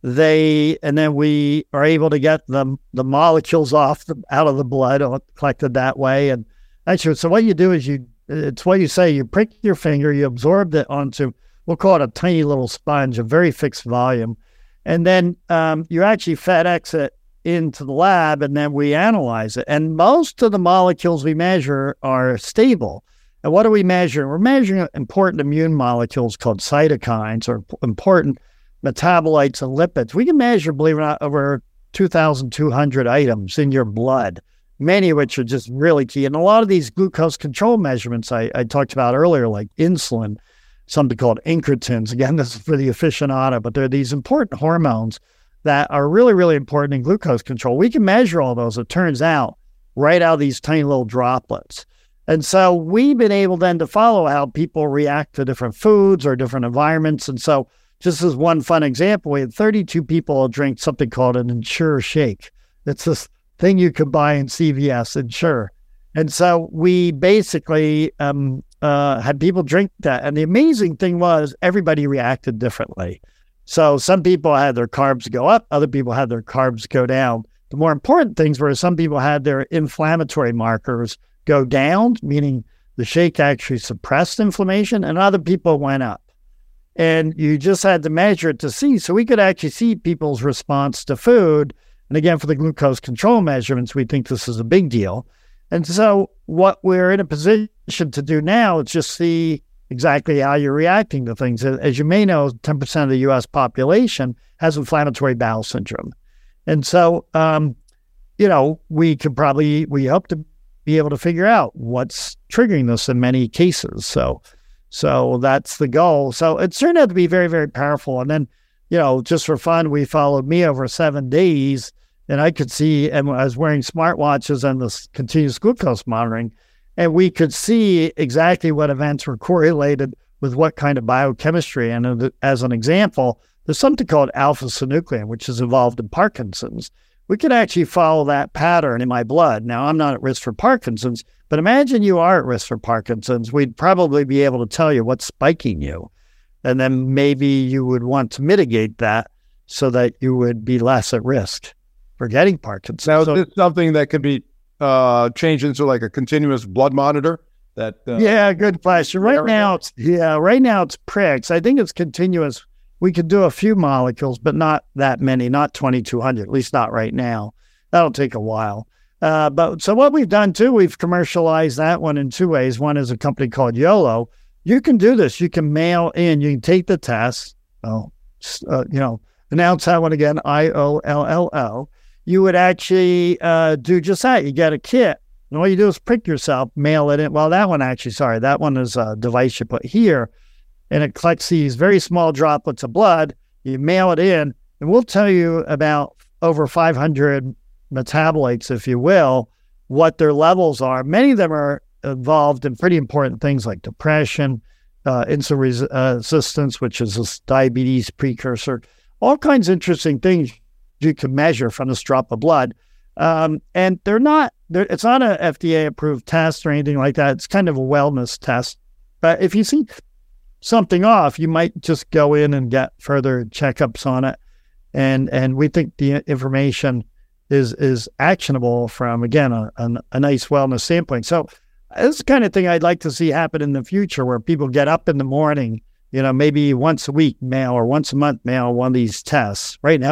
They and then we are able to get the the molecules off the, out of the blood collected that way. And actually, so what you do is you it's what you say. You prick your finger, you absorb it onto, we'll call it a tiny little sponge, a very fixed volume. And then um, you actually FedEx it into the lab, and then we analyze it. And most of the molecules we measure are stable. And what do we measure? We're measuring important immune molecules called cytokines, or important metabolites and lipids. We can measure, believe it or not, over two thousand two hundred items in your blood, many of which are just really key. And a lot of these glucose control measurements I, I talked about earlier, like insulin, something called incretins. Again, this is for the aficionado, but they're these important hormones that are really, really important in glucose control. We can measure all those, it turns out, right out of these tiny little droplets. And so we've been able then to follow how people react to different foods or different environments. And so just as one fun example, we had thirty-two people drink something called an Ensure shake. It's this thing you could buy in C V S, Ensure. And so we basically um, uh, had people drink that. And the amazing thing was everybody reacted differently. So some people had their carbs go up, other people had their carbs go down. The more important things were some people had their inflammatory markers go down, meaning the shake actually suppressed inflammation, and other people went up. And you just had to measure it to see. So we could actually see people's response to food. And again, for the glucose control measurements, we think this is a big deal. And so what we're in a position to do now is just see exactly how you're reacting to things. As you may know, ten percent of the U S population has inflammatory bowel syndrome. And so, um, you know, we could probably, we hope to be able to figure out what's triggering this in many cases. So, so that's the goal. So it turned out to be very, very powerful. And then, you know, just for fun, we followed me over seven days, and I could see, and I was wearing smartwatches and this continuous glucose monitoring, and we could see exactly what events were correlated with what kind of biochemistry. And as an example, there's something called alpha-synuclein, which is involved in Parkinson's. We could actually follow that pattern in my blood. Now, I'm not at risk for Parkinson's, but imagine you are at risk for Parkinson's. We'd probably be able to tell you what's spiking you. And then maybe you would want to mitigate that so that you would be less at risk for getting Parkinson's.
Now,
so,
is this something that could be uh, changed into like a continuous blood monitor? That uh,
yeah, good question. Right now, it's, yeah, right now it's pricks. I think it's continuous. We could do a few molecules, but not that many, not twenty-two hundred, at least not right now. That'll take a while. Uh, but so what we've done too, we've commercialized that one in two ways. One is a company called YOLO. You can do this. You can mail in. You can take the test. Oh, uh, you know, announce that one again. I O L L O. You would actually uh, do just that. You get a kit, and all you do is prick yourself, mail it in. Well, that one actually, sorry, that one is a device you put here, and it collects these very small droplets of blood. You mail it in, and we'll tell you about over five hundred metabolites, if you will, what their levels are. Many of them are involved in pretty important things like depression, uh, insulin res- uh, resistance, which is a diabetes precursor, all kinds of interesting things you can measure from this drop of blood. Um, and they're not, they're, it's not an F D A approved test or anything like that. It's kind of a wellness test. But if you see something off, you might just go in and get further checkups on it. And, and we think the information is, is actionable from, again, a, a, a nice wellness standpoint. So this is the kind of thing I'd like to see happen in the future, where people get up in the morning, you know, maybe once a week mail or once a month mail one of these tests. Right now we're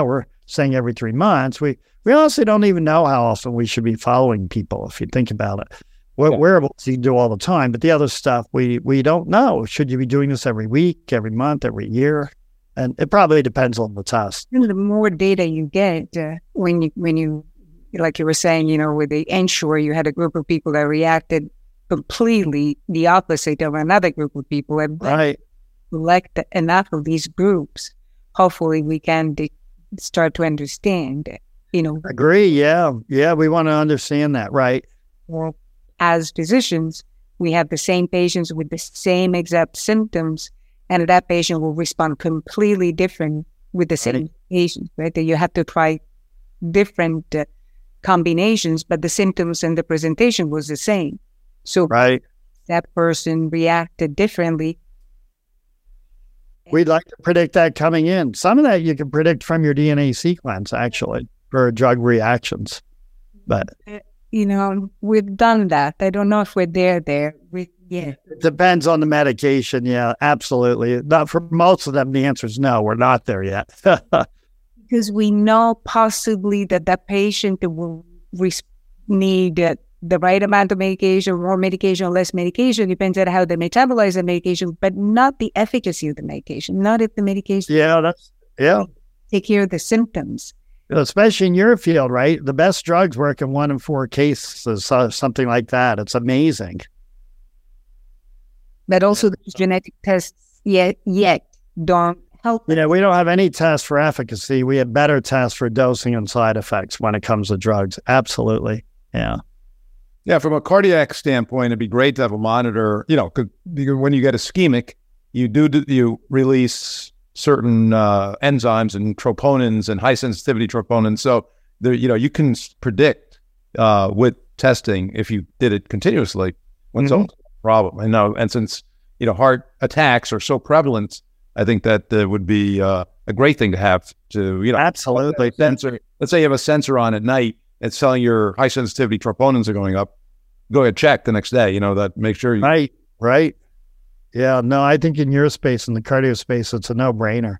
saying every three months. We we honestly don't even know how often we should be following people, if you think about it. What yeah. wearables you can do all the time, but the other stuff we we don't know. Should you be doing this every week, every month, every year? And it probably depends on the test.
And the more data you get, uh, when you when you like you were saying, you know, with the Ensure, you had a group of people that reacted completely the opposite of another group of people. And
right.
Select enough of these groups, hopefully we can de- start to understand, you know.
Agree, yeah. Yeah, we want to understand that, right?
Well, as physicians, we have the same patients with the same exact symptoms, and that patient will respond completely different with the same right. patient, right? That you have to try different uh, combinations, but the symptoms and the presentation was the same. So
right.
that person reacted differently.
We'd like to predict that coming in. Some of that you can predict from your D N A sequence, actually, for drug reactions. But
you know, we've done that. I don't know if we're there there. We, yeah.
It depends on the medication. Yeah, absolutely. Not for most of them, the answer is no, we're not there yet.
Because we know possibly that that patient will re- need uh, the right amount of medication, more medication, or less medication, depends on how they metabolize the medication, but not the efficacy of the medication, not if the medication
yeah, that's, yeah.
take care of the symptoms.
Especially in your field, right? The best drugs work in one in four cases, uh, something like that. It's amazing.
But also the genetic tests yet, yet don't help.
You know, we don't have any tests for efficacy. We have better tests for dosing and side effects when it comes to drugs. Absolutely. Yeah.
Yeah, from a cardiac standpoint, it'd be great to have a monitor. You know, when you get ischemic, you do you release certain uh, enzymes and troponins and high sensitivity troponins. So there, you know, you can predict uh, with testing if you did it continuously what's mm-hmm. a problem. And now, and since you know heart attacks are so prevalent, I think that uh, would be uh, a great thing to have to you know
absolutely
sensor. Let's say you have a sensor on at night. It's telling your high sensitivity troponins are going up. Go ahead, check the next day. You know that. Make sure you
right, right. Yeah, no, I think in your space, in the cardio space, it's a no-brainer.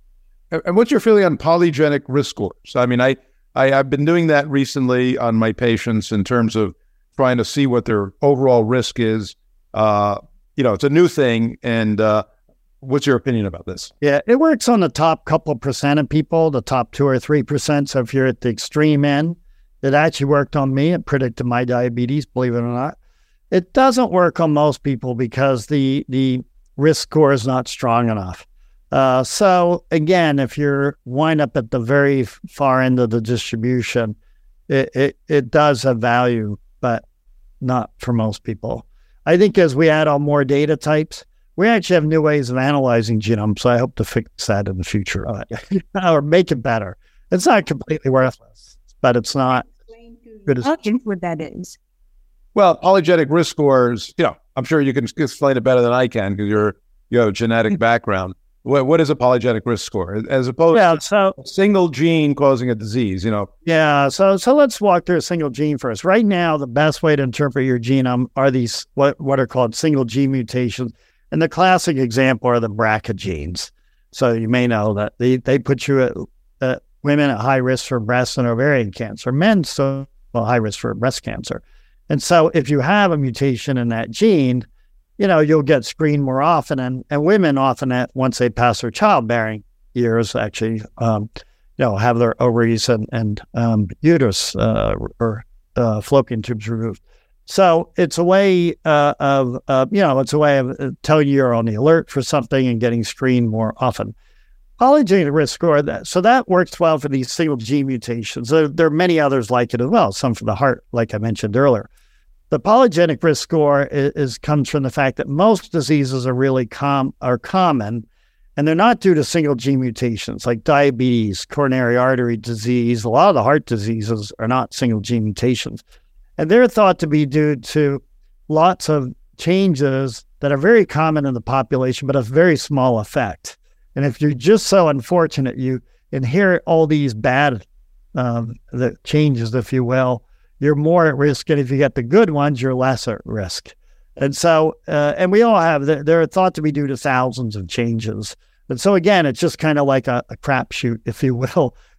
And what's your feeling on polygenic risk scores? I mean, I, I I've been doing that recently on my patients in terms of trying to see what their overall risk is. Uh, you know, it's a new thing, and uh, what's your opinion about this?
Yeah, it works on the top couple percent of people, the top two or three percent. So if you're at the extreme end. It actually worked on me. It predicted my diabetes, believe it or not. It doesn't work on most people because the the risk score is not strong enough. Uh, so again, if you're wind up at the very far end of the distribution, it, it, it does have value, but not for most people. I think as we add on more data types, we actually have new ways of analyzing genomes. So I hope to fix that in the future or make it better. It's not completely worthless, but it's not.
Good as- what that is.
Well, polygenic risk scores, you know, I'm sure you can explain it better than I can because you're you have a genetic background. What what is a polygenic risk score as opposed
yeah,
to
so,
a single gene causing a disease? You know.
Yeah. So so let's walk through a single gene first. Right now, the best way to interpret your genome are these what what are called single gene mutations, and the classic example are the B R C A genes. So you may know that they they put you at uh, women at high risk for breast and ovarian cancer, men so. Well, high risk for breast cancer. And so if you have a mutation in that gene, you know, you'll get screened more often. And, and women often, at, once they pass their childbearing years, actually, um, you know, have their ovaries and, and um, uterus uh, or uh, fallopian tubes removed. So it's a way uh, of, uh, you know, it's a way of telling you you're on the alert for something and getting screened more often. Polygenic risk score, that, so that works well for these single gene mutations. There, there are many others like it as well, some for the heart, like I mentioned earlier. The polygenic risk score is, is comes from the fact that most diseases are really com, are common, and they're not due to single gene mutations like diabetes, coronary artery disease. A lot of the heart diseases are not single gene mutations. And they're thought to be due to lots of changes that are very common in the population, but a very small effect. And if you're just so unfortunate, you inherit all these bad um, the changes, if you will, you're more at risk. And if you get the good ones, you're less at risk. And so, uh, and we all have, they're thought to be due to thousands of changes. And so again, it's just kind of like a, a crapshoot, if you will.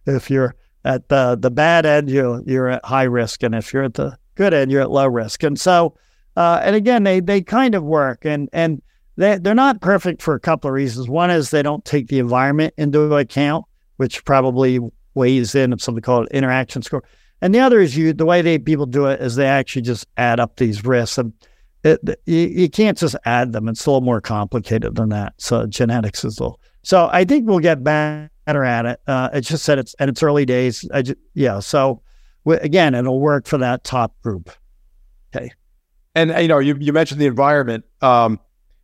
If you're at the, the bad end, you, you're at high risk. And if you're at the good end, you're at low risk. And so, uh, and again, they, they kind of work. And, and they, they're not perfect for a couple of reasons. One is they don't take the environment into account, which probably weighs in something called interaction score. And the other is you, the way they people do it is they actually just add up these risks. And it, you, you can't just add them. It's a little more complicated than that. So genetics is a little. So I think we'll get better at it. Uh, it's just that it's and it's early days. I just, yeah. So w- again, it'll work for that top group. Okay.
And you know, you you mentioned the environment. Um,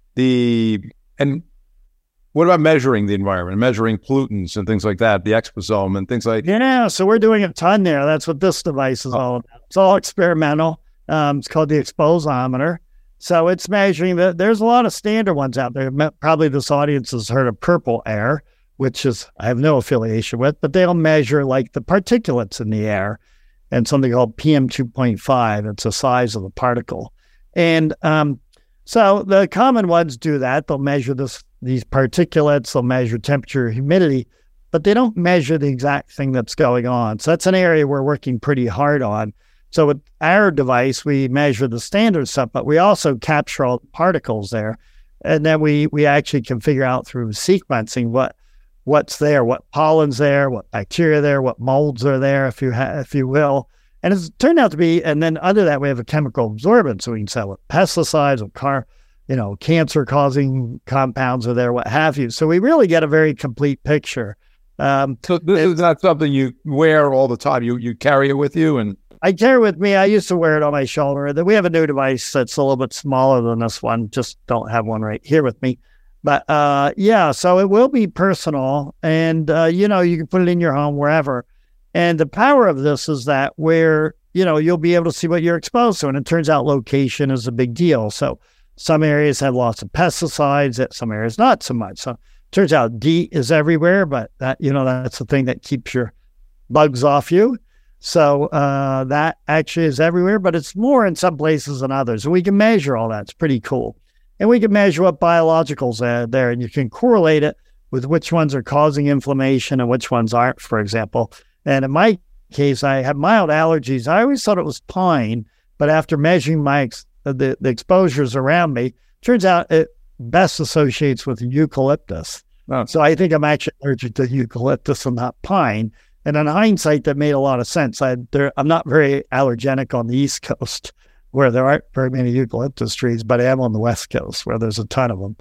the and what about measuring the environment, measuring pollutants and things like that, the exposome and things like.
Yeah. So we're doing a ton there. That's what this device is all about. It's all experimental. Um, it's called the exposometer. So it's measuring that. There's a lot of standard ones out there. Probably this audience has heard of Purple Air, which is I have no affiliation with, but they'll measure like the particulates in the air and something called P M two point five. It's the size of the particle. And um, so the common ones do that. They'll measure this, these particulates, they'll measure temperature, humidity, but they don't measure the exact thing that's going on. So that's an area we're working pretty hard on. So with our device, we measure the standard stuff, but we also capture all the particles there. And then we we actually can figure out through sequencing what what's there, what pollen's there, what bacteria there, what molds are there, if you ha- if you will. And it's turned out to be, and then under that, we have a chemical absorbance. So we can tell what pesticides, what car, you know, cancer-causing compounds are there, what have you. So we really get a very complete picture. Um,
so this is not something you wear all the time. You you carry it with you, and
I carry it with me. I used to wear it on my shoulder. Then we have a new device that's a little bit smaller than this one. Just don't have one right here with me. But uh, yeah, so it will be personal, and uh, you know, you can put it in your home wherever. And the power of this is that where, you know, you'll be able to see what you're exposed to. And it turns out location is a big deal. So some areas have lots of pesticides, some areas not so much. So it turns out DEET is everywhere, but that, you know, that's the thing that keeps your bugs off you. So uh, that actually is everywhere, but it's more in some places than others. And we can measure all that. It's pretty cool. And we can measure what biologicals are there, and you can correlate it with which ones are causing inflammation and which ones aren't, for example. And in my case, I have mild allergies. I always thought it was pine, but after measuring my ex- the, the exposures around me, turns out it best associates with eucalyptus.
Oh.
So I think I'm actually allergic to eucalyptus and not pine. And in hindsight, that made a lot of sense. I, there, I'm not very allergenic on the East Coast, where there aren't very many eucalyptus trees, but I am on the West Coast, where there's a ton of them.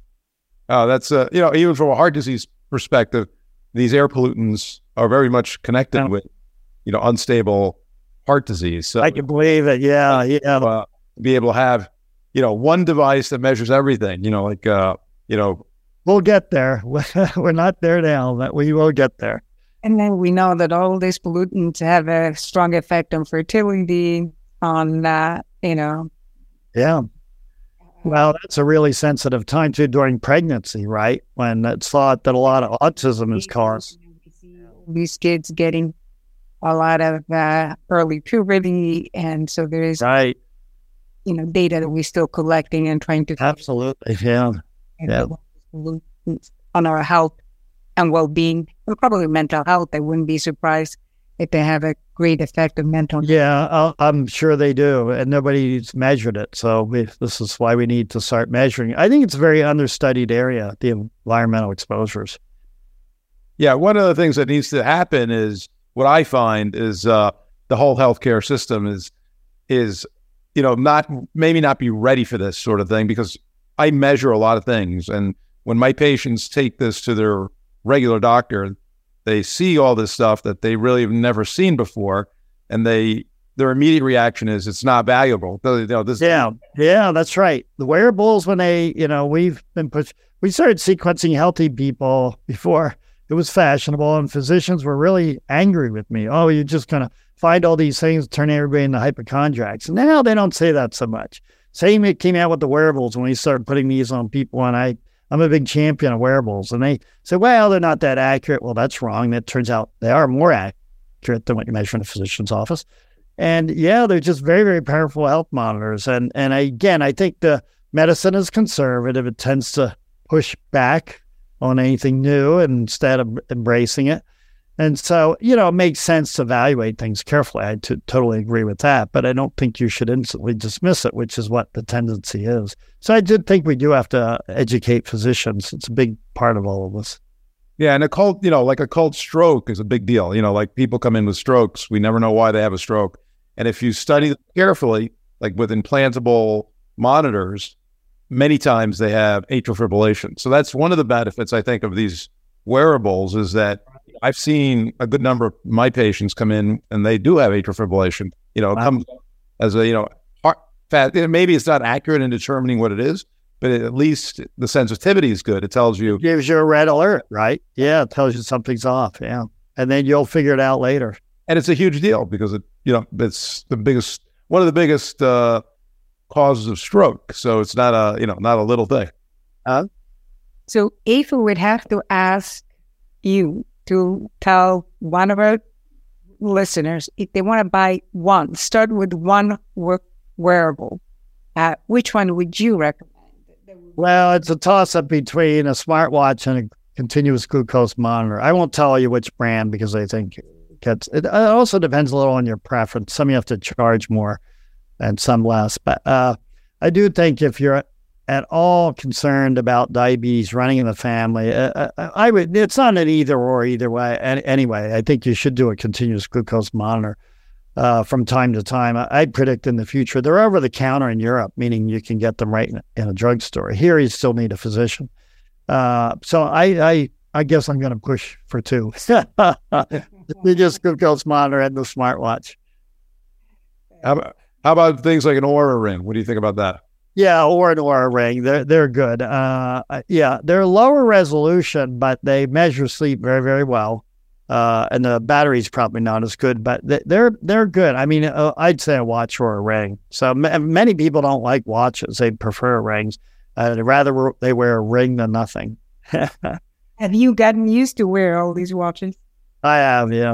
Oh, that's, uh, you know, even from a heart disease perspective, these air pollutants are very much connected yeah. with, you know, unstable heart disease. So
I can believe it. Yeah, yeah.
Uh, be able to have, you know, one device that measures everything, you know, like, uh, you know.
We'll get there. We're not there now, but we will get there.
And then we know that all these pollutants have a strong effect on fertility, on, uh, you know.
Yeah. Well, that's a really sensitive time too during pregnancy, right? When it's thought that a lot of autism is caused.
These kids getting a lot of uh, early puberty, and so there is,
right,
you know, data that we're still collecting and trying to
absolutely, yeah, yeah,
on our health and well-being, and probably mental health. I wouldn't be surprised if they have a great effect on mental health.
Yeah, I'll, I'm sure they do, and nobody's measured it. So we, this is why we need to start measuring. I think it's a very understudied area, the environmental exposures.
Yeah, one of the things that needs to happen is what I find is uh, the whole healthcare system is is you know not maybe not be ready for this sort of thing, because I measure a lot of things, and when my patients take this to their regular doctor, they see all this stuff that they really have never seen before, and they their immediate reaction is it's not valuable. You know, this
yeah, yeah, that's right. The wearables, when they, you know, we've been pushed, we started sequencing healthy people before it was fashionable, and physicians were really angry with me. Oh, you're just going to find all these things, turn everybody into hypochondriacs. Now they don't say that so much. Same, it came out with the wearables when we started putting these on people, and I, I'm a big champion of wearables. And they say, well, they're not that accurate. Well, that's wrong. It turns out they are more accurate than what you measure in a physician's office. And yeah, they're just very, very powerful health monitors. And, and again, I think the medicine is conservative. It tends to push back on anything new instead of embracing it. And so, you know, it makes sense to evaluate things carefully. I t- totally agree with that, but I don't think you should instantly dismiss it, which is what the tendency is. So I did think we do have to educate physicians. It's a big part of all of this.
Yeah, and a cold, you know, like a cold stroke is a big deal. You know, like people come in with strokes. We never know why they have a stroke. And if you study them carefully, like with implantable monitors, many times they have atrial fibrillation. So that's one of the benefits, I think, of these wearables is that I've seen a good number of my patients come in and they do have atrial fibrillation. You know, it
wow.
comes as a, you know, heart fat. Maybe it's not accurate in determining what it is, but at least the sensitivity is good. It tells you.
It gives you a red alert, right? Yeah, it tells you something's off. Yeah. And then you'll figure it out later.
And it's a huge deal because it, you know, it's the biggest, one of the biggest uh, causes of stroke. So it's not a, you know, not a little thing.
Uh,
so if we would have to ask you to tell one of our listeners, if they want to buy one, start with one wearable, uh, which one would you recommend?
Well, it's a toss-up between a smartwatch and a continuous glucose monitor. I won't tell you which brand because I think it, gets, it also depends a little on your preference. Some you have to charge more and some less. But uh, I do think if you're at all concerned about diabetes running in the family, uh, I would. It's not an either or either way. Anyway, I think you should do a continuous glucose monitor uh, from time to time. I, I predict in the future they're over the counter in Europe, meaning you can get them right in, in a drugstore. Here, you still need a physician. Uh, so I, I, I guess I'm going to push for two. You just glucose monitor and the smartwatch.
How about, how about things like an Oura ring? What do you think about that?
Yeah, or an Oura ring. They're they're good. Uh, yeah, they're lower resolution, but they measure sleep very very well. Uh, and the battery's probably not as good, but they're they're good. I mean, uh, I'd say a watch or a ring. So m- many people don't like watches; they prefer rings. Uh, they'd rather they wear a ring than nothing.
Have you gotten used to wear all these watches?
I have, yeah.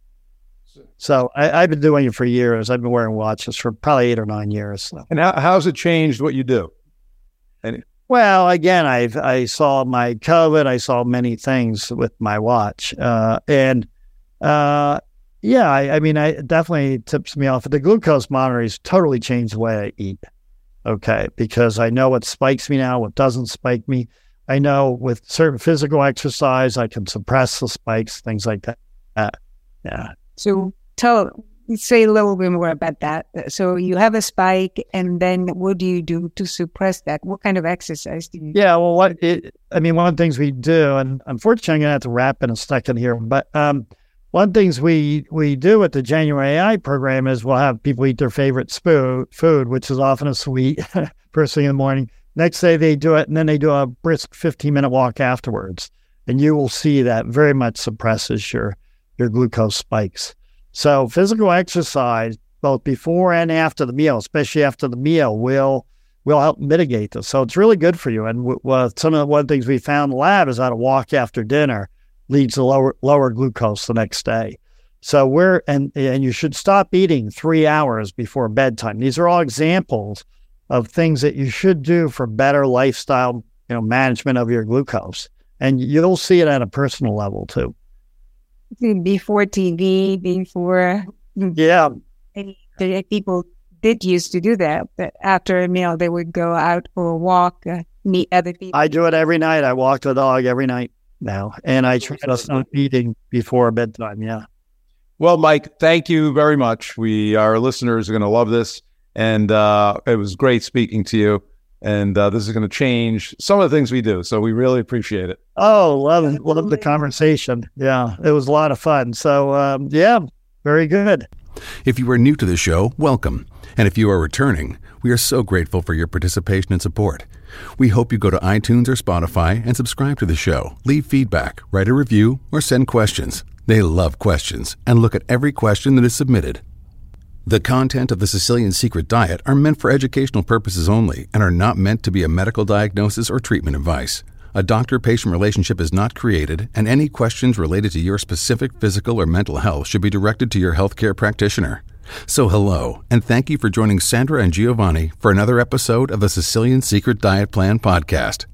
So I, I've been doing it for years. I've been wearing watches for probably eight or nine years. So.
And how how's it changed what you do? Any-
well, again, I I saw my COVID. I saw many things with my watch, uh, and uh, yeah, I, I mean, I it definitely tips me off. The glucose monitor has totally changed the way I eat. Okay, because I know what spikes me now, what doesn't spike me. I know with certain physical exercise, I can suppress the spikes, things like that. Uh, yeah.
So tell, say a little bit more about that. So you have a spike, and then what do you do to suppress that? What kind of exercise do you do?
Yeah, well, what it, I mean, one of the things we do, and unfortunately I'm going to have to wrap in a second here, but um, one of the things we, we do with the January A I program is we'll have people eat their favorite spo- food, which is often a sweet, first thing in the morning. Next day they do it, and then they do a brisk fifteen-minute walk afterwards. And you will see that very much suppresses your your glucose spikes. So physical exercise, both before and after the meal, especially after the meal, will will help mitigate this. So it's really good for you. And w- w- some of the one of the things we found in the lab is that a walk after dinner leads to lower lower glucose the next day. So we're and and you should stop eating three hours before bedtime. These are all examples of things that you should do for better lifestyle, you know, management of your glucose. And you'll see it at a personal level too.
Before T V, before
yeah,
people did used to do that. But after a meal, they would go out for a walk, uh, meet other people.
I do it every night. I walk the dog every night now, and I try to stop eating before bedtime. Yeah.
Well, Mike, thank you very much. We our listeners are going to love this, and uh, it was great speaking to you. And uh, this is going to change some of the things we do. So we really appreciate it.
Oh, love it. Love the conversation. Yeah, it was a lot of fun. So, um, yeah, very good.
If you are new to the show, welcome. And if you are returning, we are so grateful for your participation and support. We hope you go to iTunes or Spotify and subscribe to the show, leave feedback, write a review, or send questions. They love questions and look at every question that is submitted. The content of the Sicilian Secret Diet are meant for educational purposes only and are not meant to be a medical diagnosis or treatment advice. A doctor-patient relationship is not created, and any questions related to your specific physical or mental health should be directed to your healthcare practitioner. So hello, and thank you for joining Sandra and Giovanni for another episode of the Sicilian Secret Diet Plan podcast.